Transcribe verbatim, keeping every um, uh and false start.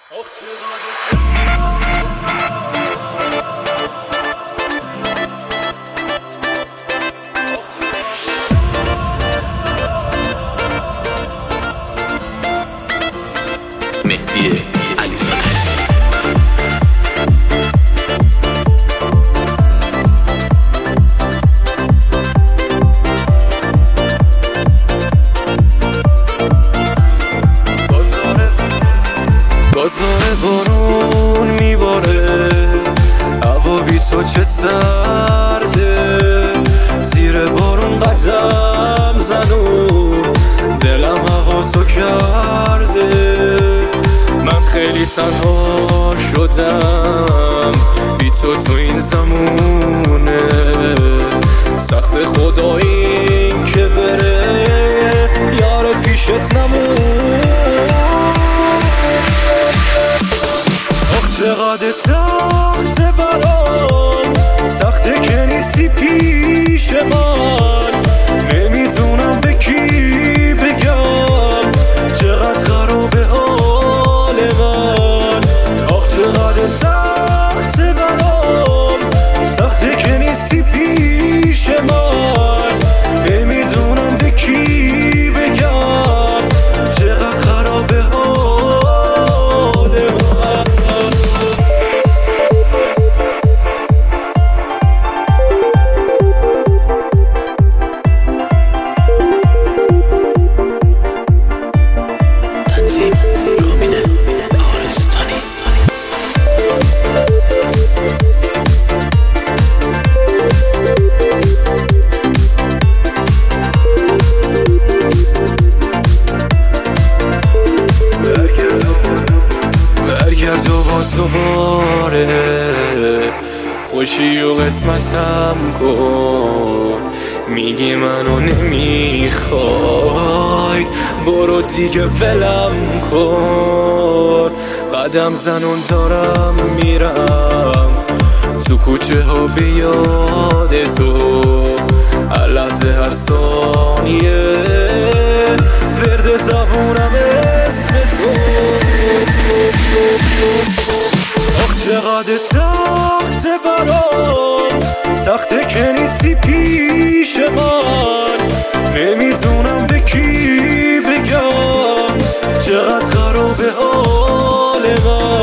مهدی علیزاده. بازار بارون میباره، هوا بی تو چه سرده، زیر بارون قدم زنون دلم هوا تو کرده. من خیلی تنها شدم بی تو تو این زمونه، سخت خدا این که بره یارت پیشت نمون. چقدر سخت برام، سخته که نیستی پیش من، نمیدونم به کی بگم چقدر خرابه حال من. آخ چقدر سخت برام، سخته که نیستی پیش من، نمیدونم به کی بگم چقدر خرابه حال من. برگرد و باز دوباره خوشی و قسمتم کن، میگی منو نمیخوای برو دیگه ولم کن. قدم زنون دارم میرم تو کوچه ها به یاد تو، هر لحظه هر ثانیه ورد زبونم اسم تو. آخ چقدر سخت برام، سخته که نیستی پیش من، نمیدونم به کی بگم چقدر خرابه حال من.